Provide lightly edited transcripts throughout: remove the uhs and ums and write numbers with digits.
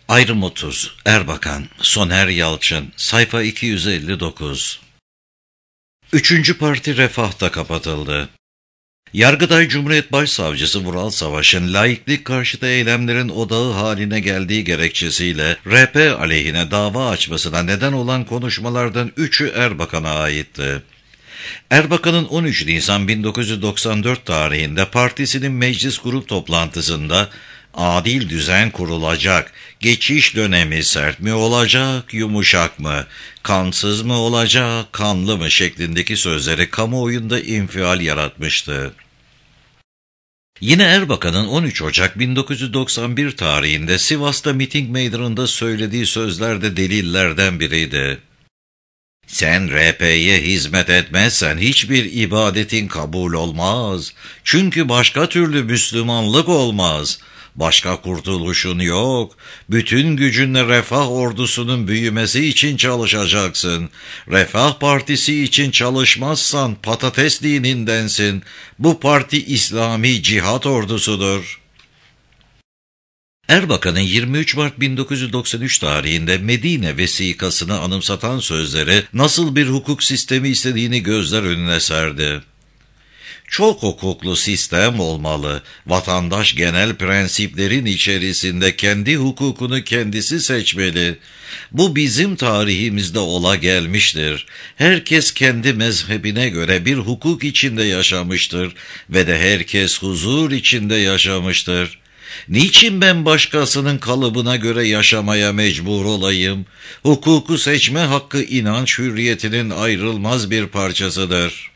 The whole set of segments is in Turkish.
Ayrım 30, Erbakan, Soner Yalçın, sayfa 259. Üçüncü parti Refah'ta kapatıldı. Yargıtay Cumhuriyet Başsavcısı Vural Savaş'ın laiklik karşıtı eylemlerin odağı haline geldiği gerekçesiyle RP aleyhine dava açmasına neden olan konuşmalardan 3'ü Erbakan'a aitti. Erbakan'ın 13 Nisan 1994 tarihinde partisinin meclis grup toplantısında adil düzen kurulacak, geçiş dönemi sert mi olacak, yumuşak mı, kansız mı olacak, kanlı mı şeklindeki sözleri kamuoyunda infial yaratmıştı. Yine Erbakan'ın 13 Ocak 1991 tarihinde Sivas'ta miting meydanında söylediği sözler de delillerden biriydi. Sen RP'ye hizmet etmezsen hiçbir ibadetin kabul olmaz. Çünkü başka türlü Müslümanlık olmaz. Başka kurtuluşun yok. Bütün gücünle Refah ordusunun büyümesi için çalışacaksın. Refah Partisi için çalışmazsan patates dinindensin. Bu parti İslami cihat ordusudur. Erbakan'ın 23 Mart 1993 tarihinde Medine vesikasını anımsatan sözleri nasıl bir hukuk sistemi istediğini gözler önüne serdi. Çok hukuklu sistem olmalı. Vatandaş genel prensiplerin içerisinde kendi hukukunu kendisi seçmeli. Bu bizim tarihimizde ola gelmiştir. Herkes kendi mezhebine göre bir hukuk içinde yaşamıştır ve de herkes huzur içinde yaşamıştır. Niçin ben başkasının kalıbına göre yaşamaya mecbur olayım? Hukuku seçme hakkı inanç hürriyetinin ayrılmaz bir parçasıdır.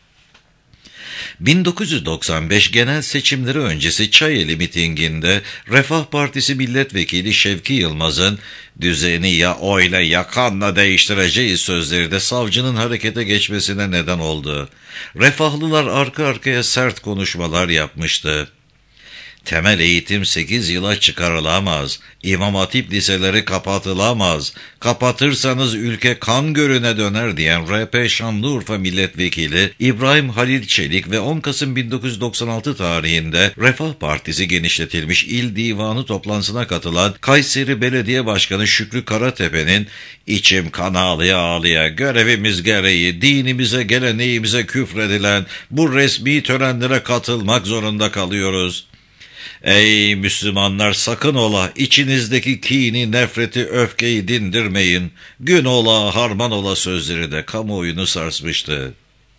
1995 genel seçimleri öncesi Çayeli mitinginde Refah Partisi Milletvekili Şevki Yılmaz'ın "düzeni ya oyla ya kanla değiştireceğiz" sözleri de savcının harekete geçmesine neden oldu. Refahlılar arka arkaya sert konuşmalar yapmıştı. Temel eğitim 8 yıla çıkarılamaz. İmam Hatip liseleri kapatılamaz. Kapatırsanız ülke kan gölüne döner diyen RP Şanlıurfa Milletvekili İbrahim Halil Çelik ve 10 Kasım 1996 tarihinde Refah Partisi genişletilmiş il divanı toplantısına katılan Kayseri Belediye Başkanı Şükrü Karatepe'nin "içim kan ağlıya ağlıya görevimiz gereği dinimize geleneğimize küfredilen bu resmi törenlere katılmak zorunda kalıyoruz. Ey Müslümanlar, sakın ola içinizdeki kini, nefreti, öfkeyi dindirmeyin. Gün ola, harman ola" sözleri de kamuoyunu sarsmıştı.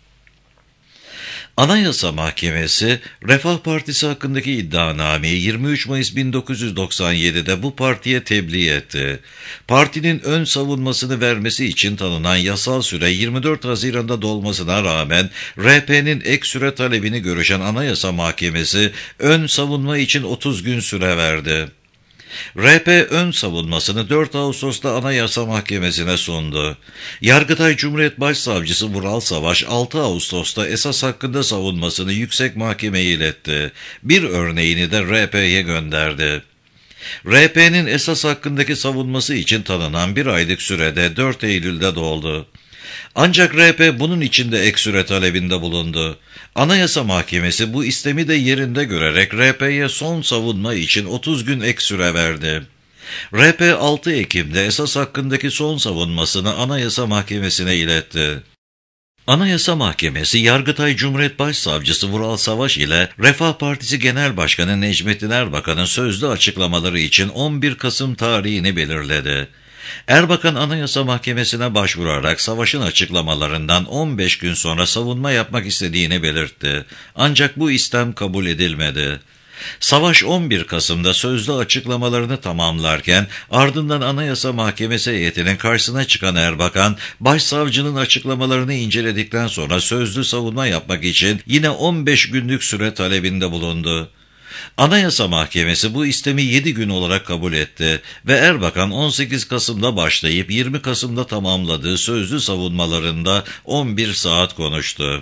Anayasa Mahkemesi, Refah Partisi hakkındaki iddianameyi 23 Mayıs 1997'de bu partiye tebliğ etti. Partinin ön savunmasını vermesi için tanınan yasal süre 24 Haziran'da dolmasına rağmen RP'nin ek süre talebini görüşen Anayasa Mahkemesi ön savunma için 30 gün süre verdi. RP ön savunmasını 4 Ağustos'ta Anayasa Mahkemesi'ne sundu. Yargıtay Cumhuriyet Başsavcısı Vural Savaş 6 Ağustos'ta esas hakkında savunmasını yüksek mahkemeye iletti. Bir örneğini de RP'ye gönderdi. RP'nin esas hakkındaki savunması için tanınan bir aylık sürede 4 Eylül'de doldu. Ancak RP bunun için de ek süre talebinde bulundu. Anayasa Mahkemesi bu istemi de yerinde görerek RP'ye son savunma için 30 gün ek süre verdi. RP 6 Ekim'de esas hakkındaki son savunmasını Anayasa Mahkemesi'ne iletti. Anayasa Mahkemesi, Yargıtay Cumhuriyet Başsavcısı Vural Savaş ile Refah Partisi Genel Başkanı Necmettin Erbakan'ın sözlü açıklamaları için 11 Kasım tarihini belirledi. Erbakan Anayasa Mahkemesi'ne başvurarak Savaş'ın açıklamalarından 15 gün sonra savunma yapmak istediğini belirtti. Ancak bu istem kabul edilmedi. Savaş 11 Kasım'da sözlü açıklamalarını tamamlarken ardından Anayasa Mahkemesi heyetinin karşısına çıkan Erbakan, başsavcının açıklamalarını inceledikten sonra sözlü savunma yapmak için yine 15 günlük süre talebinde bulundu. Anayasa Mahkemesi bu istemi 7 gün olarak kabul etti ve Erbakan 18 Kasım'da başlayıp 20 Kasım'da tamamladığı sözlü savunmalarında 11 saat konuştu.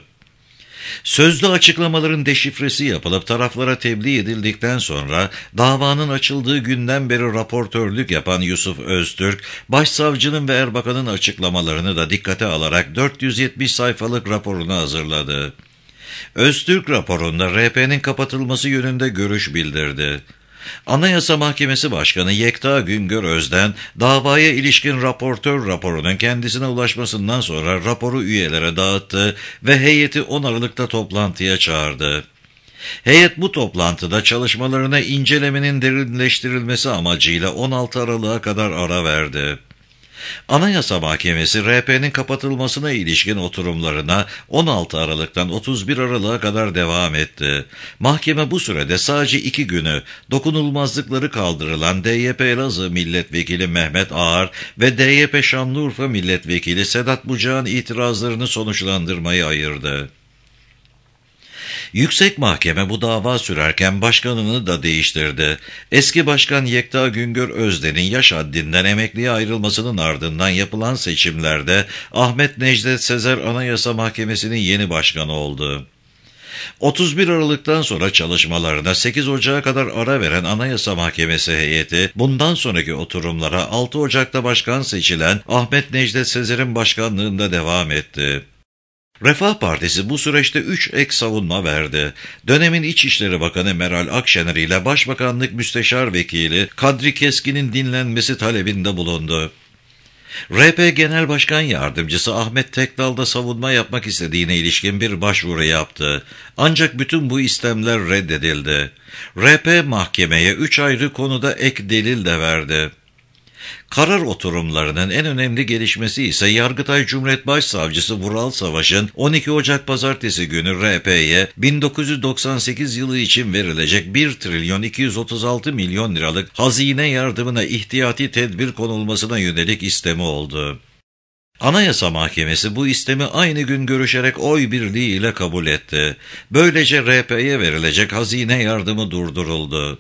Sözlü açıklamaların deşifresi yapılıp taraflara tebliğ edildikten sonra davanın açıldığı günden beri raportörlük yapan Yusuf Öztürk, başsavcının ve Erbakan'ın açıklamalarını da dikkate alarak 470 sayfalık raporunu hazırladı. Öztürk raporunda RP'nin kapatılması yönünde görüş bildirdi. Anayasa Mahkemesi Başkanı Yekta Güngör Özden, davaya ilişkin raportör raporunun kendisine ulaşmasından sonra raporu üyelere dağıttı ve heyeti 10 Aralık'ta toplantıya çağırdı. Heyet bu toplantıda çalışmalarına incelemenin derinleştirilmesi amacıyla 16 Aralık'a kadar ara verdi. Anayasa Mahkemesi, RP'nin kapatılmasına ilişkin oturumlarına 16 Aralık'tan 31 Aralık'a kadar devam etti. Mahkeme bu sürede sadece 2 günü dokunulmazlıkları kaldırılan DYP Elazığ Milletvekili Mehmet Ağar ve DYP Şanlıurfa Milletvekili Sedat Bucak'ın itirazlarını sonuçlandırmayı ayırdı. Yüksek Mahkeme bu dava sürerken başkanını da değiştirdi. Eski başkan Yekta Güngör Özden'in yaş haddinden emekliye ayrılmasının ardından yapılan seçimlerde Ahmet Necdet Sezer Anayasa Mahkemesi'nin yeni başkanı oldu. 31 Aralık'tan sonra çalışmalarına 8 Ocak'a kadar ara veren Anayasa Mahkemesi heyeti, bundan sonraki oturumlara 6 Ocak'ta başkan seçilen Ahmet Necdet Sezer'in başkanlığında devam etti. Refah Partisi bu süreçte 3 ek savunma verdi. Dönemin İçişleri Bakanı Meral Akşener ile Başbakanlık Müsteşar Vekili Kadri Keskin'in dinlenmesi talebinde bulundu. RP Genel Başkan Yardımcısı Ahmet Tekdal da savunma yapmak istediğine ilişkin bir başvuru yaptı. Ancak bütün bu istemler reddedildi. RP mahkemeye 3 ayrı konuda ek delil de verdi. Karar oturumlarının en önemli gelişmesi ise Yargıtay Cumhuriyet Başsavcısı Vural Savaş'ın 12 Ocak Pazartesi günü RP'ye 1998 yılı için verilecek 1 trilyon 236 milyon liralık hazine yardımına ihtiyati tedbir konulmasına yönelik istemi oldu. Anayasa Mahkemesi bu istemi aynı gün görüşerek oy birliğiyle kabul etti. Böylece RP'ye verilecek hazine yardımı durduruldu.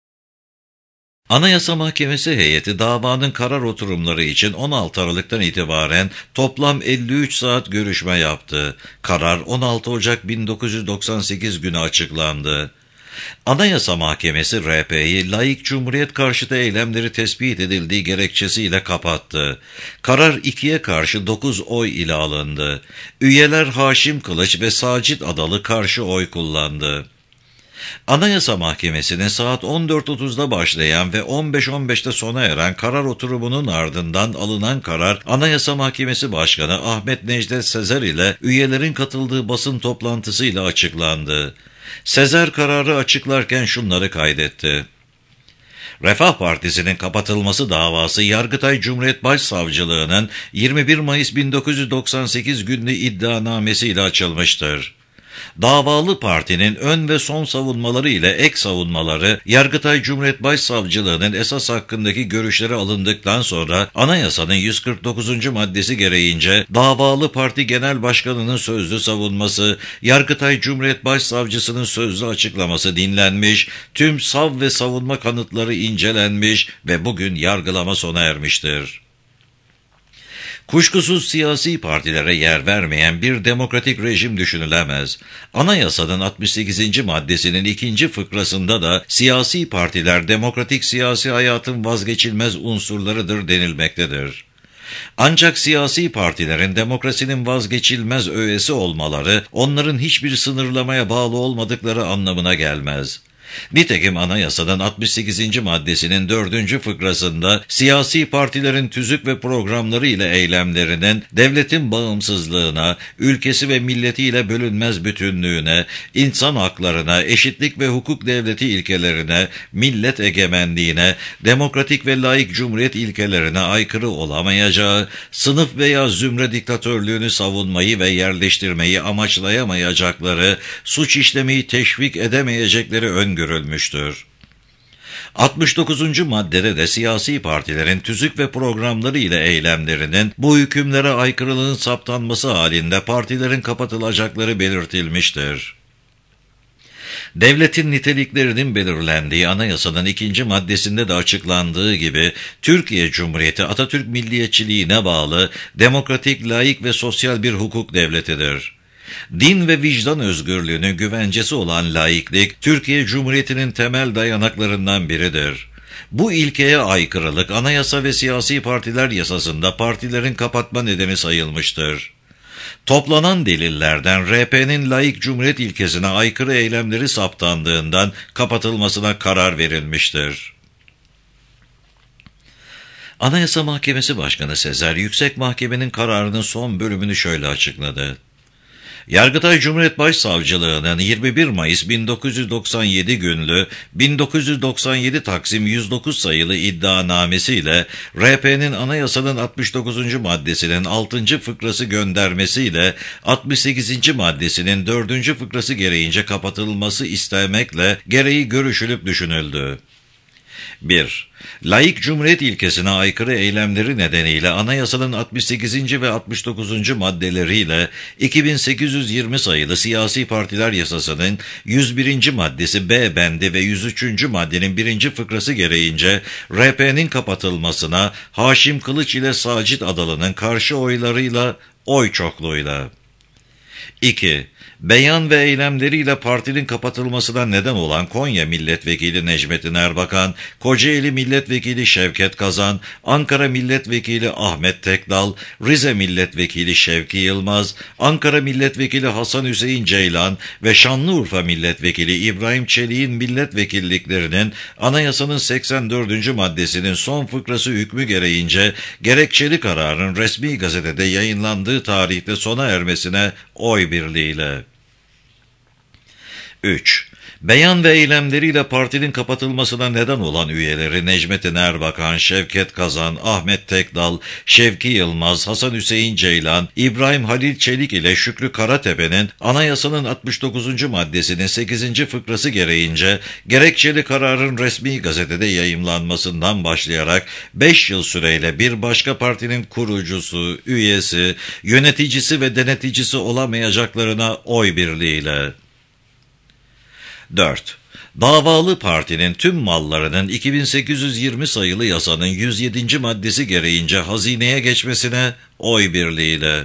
Anayasa Mahkemesi heyeti davanın karar oturumları için 16 Aralık'tan itibaren toplam 53 saat görüşme yaptı. Karar 16 Ocak 1998 günü açıklandı. Anayasa Mahkemesi RP'yi laik cumhuriyet karşıtı eylemleri tespit edildiği gerekçesiyle kapattı. Karar 2'ye karşı 9 oy ile alındı. Üyeler Haşim Kılıç ve Sacit Adalı karşı oy kullandı. Anayasa Mahkemesi'nin saat 14.30'da başlayan ve 15.15'te sona eren karar oturumunun ardından alınan karar, Anayasa Mahkemesi Başkanı Ahmet Necdet Sezer ile üyelerin katıldığı basın toplantısıyla açıklandı. Sezer kararı açıklarken şunları kaydetti. Refah Partisi'nin kapatılması davası Yargıtay Cumhuriyet Başsavcılığı'nın 21 Mayıs 1998 günlü iddianamesiyle açılmıştır. Davalı partinin ön ve son savunmaları ile ek savunmaları, Yargıtay Cumhuriyet Başsavcılığı'nın esas hakkındaki görüşleri alındıktan sonra Anayasanın 149. maddesi gereğince davalı parti genel başkanının sözlü savunması, Yargıtay Cumhuriyet Başsavcısının sözlü açıklaması dinlenmiş, tüm sav ve savunma kanıtları incelenmiş ve bugün yargılama sona ermiştir. Kuşkusuz siyasi partilere yer vermeyen bir demokratik rejim düşünülemez. Anayasanın 68. maddesinin 2. fıkrasında da siyasi partiler demokratik siyasi hayatın vazgeçilmez unsurlarıdır denilmektedir. Ancak siyasi partilerin demokrasinin vazgeçilmez öğesi olmaları, onların hiçbir sınırlamaya bağlı olmadıkları anlamına gelmez. Nitekim Anayasa'nın 68. maddesinin 4. fıkrasında siyasi partilerin tüzük ve programları ile eylemlerinin devletin bağımsızlığına, ülkesi ve milletiyle bölünmez bütünlüğüne, insan haklarına, eşitlik ve hukuk devleti ilkelerine, millet egemenliğine, demokratik ve laik cumhuriyet ilkelerine aykırı olamayacağı, sınıf veya zümre diktatörlüğünü savunmayı ve yerleştirmeyi amaçlayamayacakları, suç işlemeyi teşvik edemeyecekleri öngörülmüştür. 69. maddede de siyasi partilerin tüzük ve programları ile eylemlerinin bu hükümlere aykırılığın saptanması halinde partilerin kapatılacakları belirtilmiştir. Devletin niteliklerinin belirlendiği Anayasanın 2. maddesinde de açıklandığı gibi, Türkiye Cumhuriyeti Atatürk milliyetçiliğine bağlı, demokratik, laik ve sosyal bir hukuk devletidir. Din ve vicdan özgürlüğünün güvencesi olan laiklik, Türkiye Cumhuriyeti'nin temel dayanaklarından biridir. Bu ilkeye aykırılık, Anayasa ve Siyasi Partiler Yasası'nda partilerin kapatma nedeni sayılmıştır. Toplanan delillerden RP'nin laik cumhuriyet ilkesine aykırı eylemleri saptandığından kapatılmasına karar verilmiştir. Anayasa Mahkemesi Başkanı Sezer, Yüksek Mahkemenin kararının son bölümünü şöyle açıkladı. Yargıtay Cumhuriyet Başsavcılığı'nın 21 Mayıs 1997 günlü 1997 Taksim 109 sayılı iddianamesiyle RP'nin anayasanın 69. maddesinin 6. fıkrası göndermesiyle 68. maddesinin 4. fıkrası gereğince kapatılması istemekle gereği görüşülüp düşünüldü. 1. Laik Cumhuriyet ilkesine aykırı eylemleri nedeniyle anayasanın 68. ve 69. maddeleriyle 2820 sayılı Siyasi Partiler Yasası'nın 101. maddesi B bendi ve 103. maddenin 1. fıkrası gereğince RP'nin kapatılmasına Haşim Kılıç ile Sacit Adalı'nın karşı oylarıyla oy çokluğuyla. 2. Beyan ve eylemleriyle partinin kapatılmasına neden olan Konya Milletvekili Necmettin Erbakan, Kocaeli Milletvekili Şevket Kazan, Ankara Milletvekili Ahmet Tekdal, Rize Milletvekili Şevki Yılmaz, Ankara Milletvekili Hasan Hüseyin Ceylan ve Şanlıurfa Milletvekili İbrahim Çelik'in milletvekilliklerinin anayasanın 84. maddesinin son fıkrası hükmü gereğince gerekçeli kararın resmi gazetede yayınlandığı tarihte sona ermesine oy birliğiyle. 3. Beyan ve eylemleriyle partinin kapatılmasına neden olan üyeleri Necmettin Erbakan, Şevket Kazan, Ahmet Tekdal, Şevki Yılmaz, Hasan Hüseyin Ceylan, İbrahim Halil Çelik ile Şükrü Karatepe'nin anayasanın 69. maddesinin 8. fıkrası gereğince gerekçeli kararın resmi gazetede yayımlanmasından başlayarak 5 yıl süreyle bir başka partinin kurucusu, üyesi, yöneticisi ve deneticisi olamayacaklarına oy birliğiyle. 4. Davalı partinin tüm mallarının 2820 sayılı yasanın 107. maddesi gereğince hazineye geçmesine oy birliğiyle.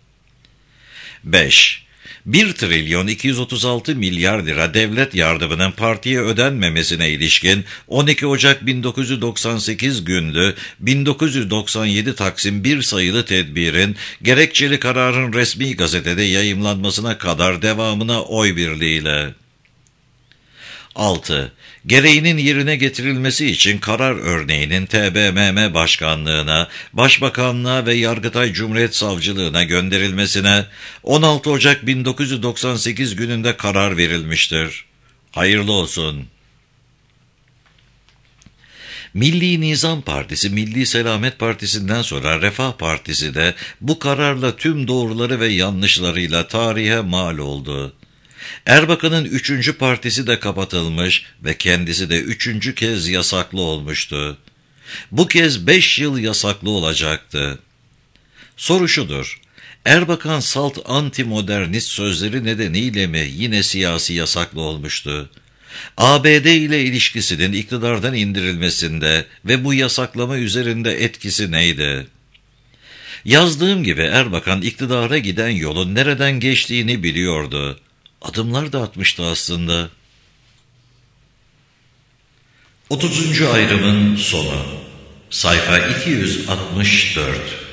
5. 1 trilyon 236 milyar lira devlet yardımının partiye ödenmemesine ilişkin 12 Ocak 1998 günlü 1997 Taksim 1 sayılı tedbirin gerekçeli kararın resmi gazetede yayımlanmasına kadar devamına oy birliğiyle. 6. Gereğinin yerine getirilmesi için karar örneğinin TBMM Başkanlığına, Başbakanlığa ve Yargıtay Cumhuriyet Savcılığına gönderilmesine 16 Ocak 1998 gününde karar verilmiştir. Hayırlı olsun. Milli Nizam Partisi, Milli Selamet Partisi'nden sonra Refah Partisi de bu kararla tüm doğruları ve yanlışlarıyla tarihe mal oldu. Erbakan'ın 3. partisi de kapatılmış ve kendisi de 3. kez yasaklı olmuştu. Bu kez 5 yıl yasaklı olacaktı. Soru şudur: Erbakan salt antimodernist sözleri nedeniyle mi yine siyasi yasaklı olmuştu? ABD ile ilişkisinin iktidardan indirilmesinde ve bu yasaklama üzerinde etkisi neydi? Yazdığım gibi Erbakan iktidara giden yolun nereden geçtiğini biliyordu. Adımlar da atmıştı aslında. 30. ayrımın sonu. Sayfa 264.